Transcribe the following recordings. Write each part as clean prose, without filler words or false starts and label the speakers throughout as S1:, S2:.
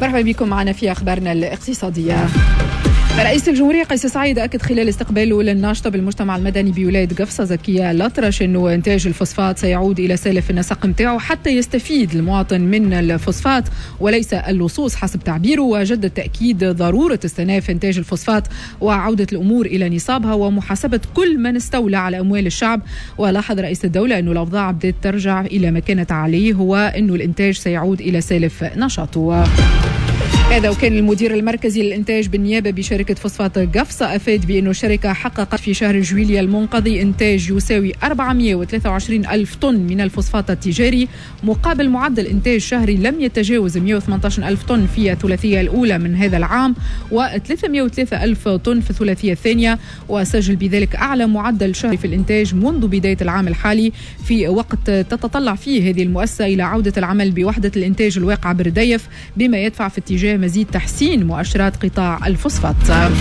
S1: مرحبا بكم معنا في أخبارنا الاقتصادية. رئيس الجمهورية قيس سعيد أكد خلال استقباله للناشطة بالمجتمع المدني بولاية قفصة زكية الأطرش أنه إنتاج الفوسفات سيعود إلى سالف النسق متاعه حتى يستفيد المواطن من الفوسفات وليس اللصوص حسب تعبيره، وجدد تأكيد ضرورة استئناف إنتاج الفوسفات وعودة الأمور إلى نصابها ومحاسبة كل من استولى على أموال الشعب. ولاحظ رئيس الدولة أنه الأوضاع بدأت ترجع إلى ما كانت عليه، هو أنه الإنتاج سيعود إلى سالف نشاطه. هذا وكان المدير المركزي للإنتاج بالنيابة بشركة فوسفات قفصة أفاد بأنه الشركة حققت في شهر جويلية المنقضي إنتاج يساوي 423 ألف طن من الفوسفات التجاري، مقابل معدل إنتاج شهري لم يتجاوز 118 ألف طن في الثلاثية الأولى من هذا العام و303 ألف طن في الثلاثية الثانية، وسجل بذلك أعلى معدل شهري في الإنتاج منذ بداية العام الحالي، في وقت تتطلع فيه هذه المؤسسة إلى عودة العمل بوحدة الإنتاج الواقعة برديف، بما يدفع في اتجاه مزيد تحسين مؤشرات قطاع الفوسفات.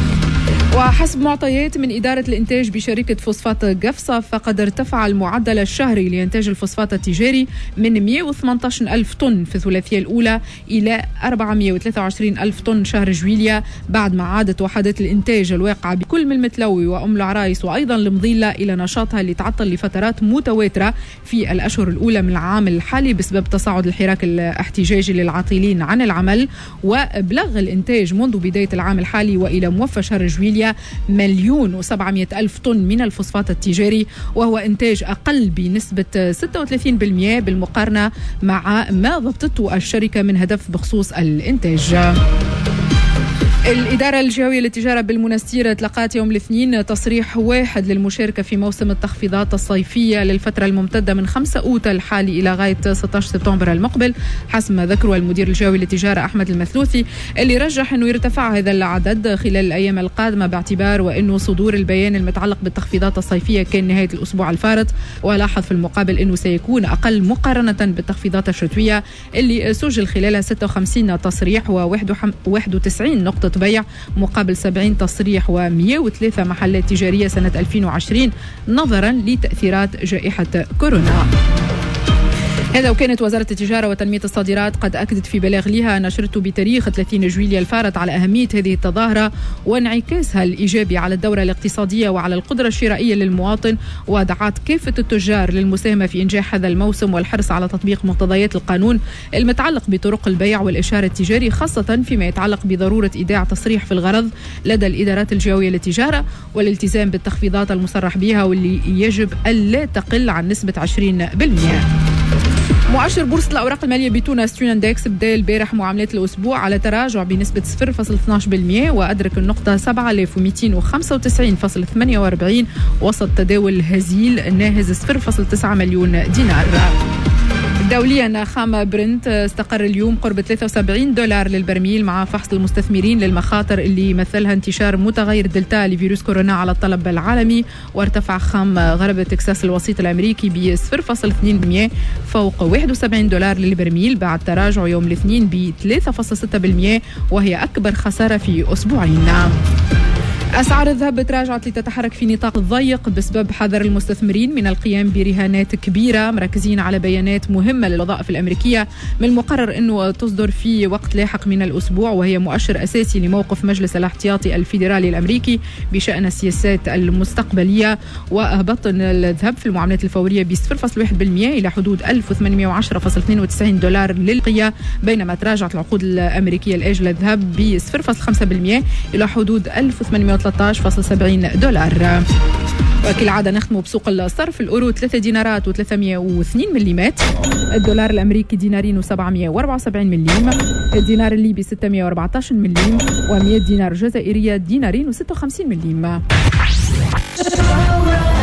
S1: وحسب معطيات من إدارة الإنتاج بشركة فوسفات قفصة، فقد ارتفع المعدل الشهري لإنتاج الفوسفات التجاري من 118 ألف طن في الثلاثية الأولى إلى 423 ألف طن شهر جويلية، بعد ما عادت وحدات الإنتاج الواقعة بكل من المتلوي وأم العرايس وأيضا المضيلة إلى نشاطها اللي تعطل لفترات متواترة في الأشهر الأولى من العام الحالي بسبب تصاعد الحراك الاحتجاجي للعاطلين عن العمل. وبلغ الإنتاج منذ بداية العام الحالي وإلى موفى شهر جويلية 1,700,000 طن من الفوسفات التجاري، وهو إنتاج أقل بنسبة 36% بالمقارنة مع ما ضبطته الشركة من هدف بخصوص الإنتاج. الإدارة الجهوية للتجارة بالمنستير تلقت يوم الاثنين تصريح واحد للمشاركة في موسم التخفيضات الصيفية للفترة الممتدة من 5 أوت الحالي إلى غاية 16 سبتمبر المقبل، حسب ما ذكره المدير الجهوي للتجارة أحمد المثلوثي، اللي رجح أنه يرتفع هذا العدد خلال الأيام القادمة باعتبار وأنه صدور البيان المتعلق بالتخفيضات الصيفية كان نهاية الأسبوع الفارط. ولاحظ في المقابل أنه سيكون أقل مقارنة بالتخفيضات الشتوية اللي سجل خلالها 56 تصريح و91 نقطة بيع مقابل 70 تصريح و103 محلات تجارية سنة 2020 نظرا لتأثيرات جائحة كورونا. هذا وكانت وزارة التجارة وتنمية الصادرات قد أكدت في بلاغ لها نشرته بتاريخ 30 جويلية الفارط على أهمية هذه التظاهرة وانعكاسها الإيجابي على الدورة الاقتصادية وعلى القدرة الشرائية للمواطن، ودعت كافة التجار للمساهمة في إنجاح هذا الموسم والحرص على تطبيق مقتضيات القانون المتعلق بطرق البيع والإشارة التجاري، خاصة فيما يتعلق بضرورة إيداع تصريح في الغرض لدى الإدارات الجهوية للتجارة والالتزام بالتخفيضات المصرح بها واللي يجب ألا تقل عن نسبة 20%. مؤشر بورصة الأوراق المالية بتونس تون اندكس بدأ البارح معاملات الأسبوع على تراجع بنسبة 0.12% وأدرك النقطة 7295.48 وسط تداول هزيل ناهز 0.9 مليون دينار. دوليا خام برنت استقر اليوم قرب $73 للبرميل مع فحص المستثمرين للمخاطر اللي يمثلها انتشار متغير دلتا لفيروس كورونا على الطلب العالمي، وارتفع خام غرب تكساس الوسيط الأمريكي ب 0.2% فوق $71 للبرميل بعد تراجع يوم الاثنين ب 3.6% وهي أكبر خسارة في أسبوعين. أسعار الذهب تراجعت لتتحرك في نطاق ضيق بسبب حذر المستثمرين من القيام برهانات كبيرة، مركزين على بيانات مهمة للوظائف الأمريكية من المقرر أنه تصدر في وقت لاحق من الأسبوع، وهي مؤشر أساسي لموقف مجلس الاحتياطي الفيدرالي الأمريكي بشأن السياسات المستقبلية. وهبط الذهب في المعاملات الفورية ب 0.1% إلى حدود $1118.92 للقية، بينما تراجعت العقود الأمريكية الآجلة الذهب ب 0.5% إلى حدود $1813.70. وكالعادة نختم بسوق الصرف. الأورو 3 دينارات و302 مليم، الدولار الأمريكي دينارين و774 مليم، الدينار الليبي 614 مليم، و100 دينار جزائرية دينارين و56 مليم.